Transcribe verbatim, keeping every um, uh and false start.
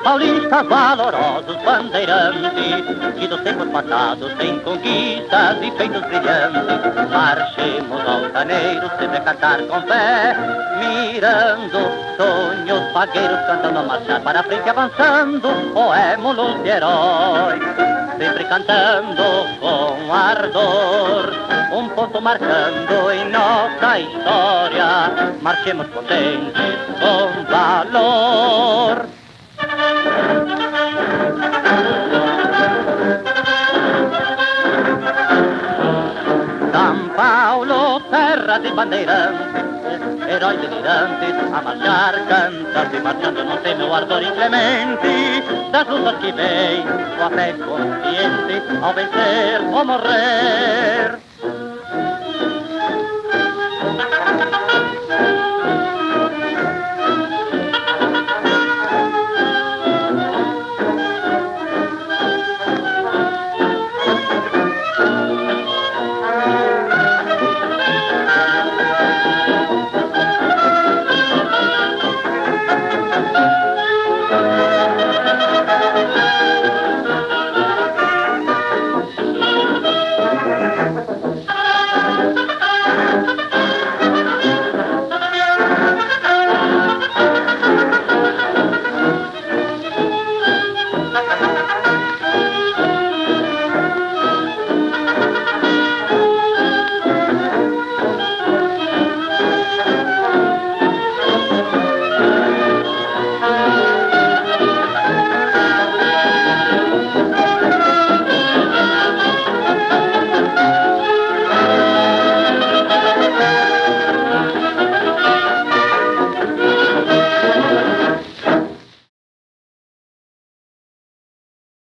paulistas valorosos bandeirantes, que dos tempos passados têm conquistas e feitos brilhantes. Marchemos altaneiros, sempre a cantar com fé, mirando sonhos vagueiros, cantando a marchar para a frente, avançando, poémulos de heróis. Sempre cantando com ardor, um ponto marcando em nossa história. Marchemos contentes com valor. São Paulo, terra de bandeirantes, heróis delirantes, a marchar, cantando e marchando, não tem meu ardor inclemente, das lutas que vem, o a fé consciente, ao vencer ou morrer.